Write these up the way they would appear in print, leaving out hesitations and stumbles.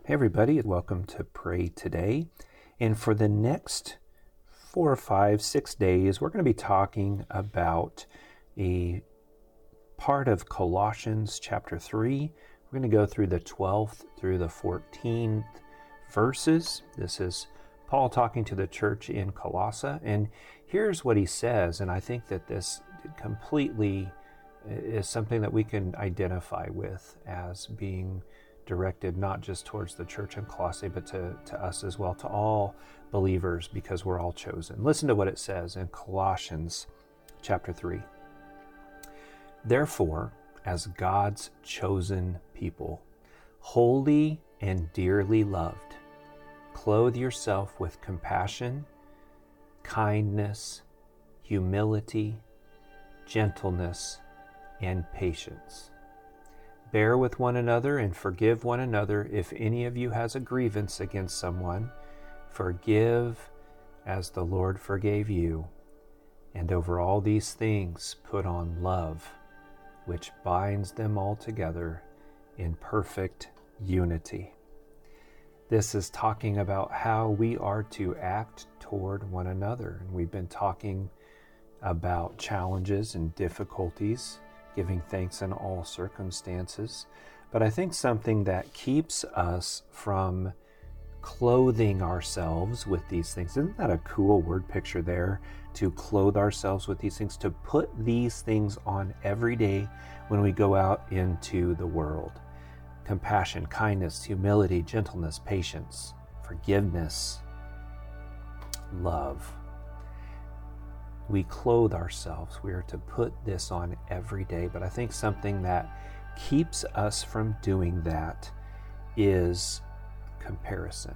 Hey everybody, welcome to Pray Today. And for the next 4 or 5, 6 days, we're going to be talking about a part of Colossians chapter 3. We're going to go through the 12th through the 14th verses. This is Paul talking to the church in Colossae. And here's what he says, and I think that this completely is something that we can identify with as being directed not just towards the church in Colossae, but to us as well, to all believers, because we're all chosen. Listen to what it says in Colossians chapter 3. Therefore, as God's chosen people, holy and dearly loved, clothe yourself with compassion, kindness, humility, gentleness, and patience. Bear with one another and forgive one another if any of you has a grievance against someone. Forgive as the Lord forgave you. And over all these things put on love, which binds them all together in perfect unity. This is talking about how we are to act toward one another. And we've been talking about challenges and difficulties, giving thanks in all circumstances. But I think something that keeps us from clothing ourselves with these things, isn't that a cool word picture there? To clothe ourselves with these things, to put these things on every day when we go out into the world. Compassion, kindness, humility, gentleness, patience, forgiveness, love. We clothe ourselves. We are to put this on every day. But I think something that keeps us from doing that is comparison.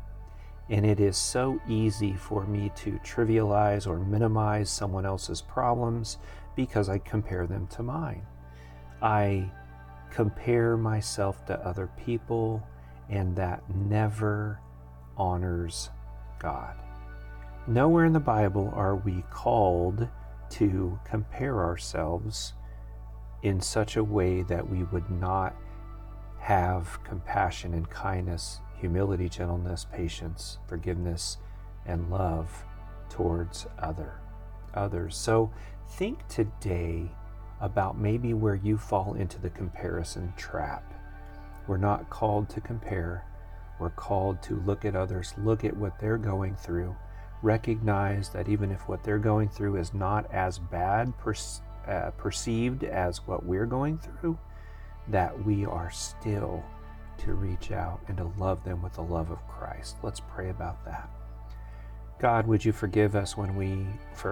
And it is so easy for me to trivialize or minimize someone else's problems because I compare them to mine. I compare myself to other people, and that never honors God. Nowhere in the Bible are we called to compare ourselves in such a way that we would not have compassion and kindness, humility, gentleness, patience, forgiveness, and love towards others. So think today about maybe where you fall into the comparison trap. We're not called to compare. We're called to look at others, look at what they're going through, recognize that even if what they're going through is not as bad perceived as what we're going through, that we are still to reach out and to love them with the love of Christ. Let's pray about that. God, would you forgive us when we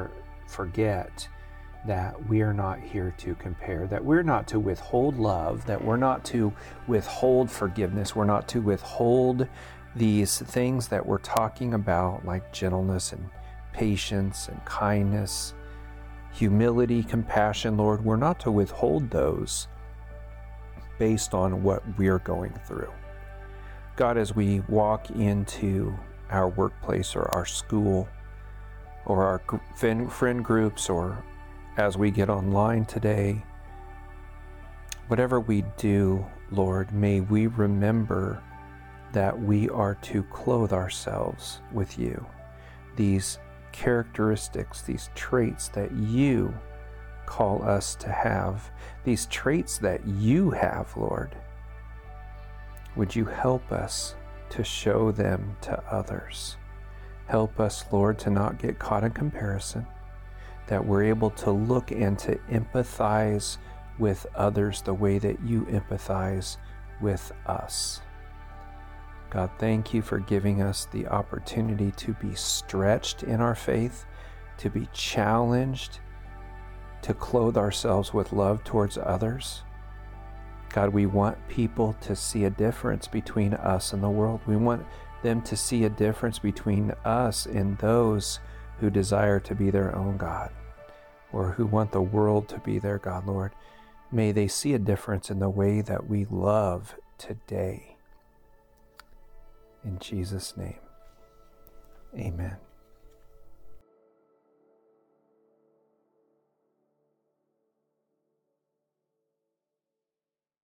forget that we are not here to compare, that we're not to withhold love, that we're not to withhold forgiveness, we're not to withhold these things that we're talking about, like gentleness and patience and kindness, humility, compassion, Lord. We're not to withhold those based on what we're going through. God, as we walk into our workplace or our school or our friend groups, or as we get online today, whatever we do, Lord, may we remember that we are to clothe ourselves with you. These characteristics, these traits that you call us to have, these traits that you have, Lord. Would you help us to show them to others? Help us, Lord, to not get caught in comparison, that we're able to look and to empathize with others the way that you empathize with us. God, thank you for giving us the opportunity to be stretched in our faith, to be challenged, to clothe ourselves with love towards others. God, we want people to see a difference between us and the world. We want them to see a difference between us and those who desire to be their own God, or who want the world to be their God, Lord. May they see a difference in the way that we love today. In Jesus' name, amen.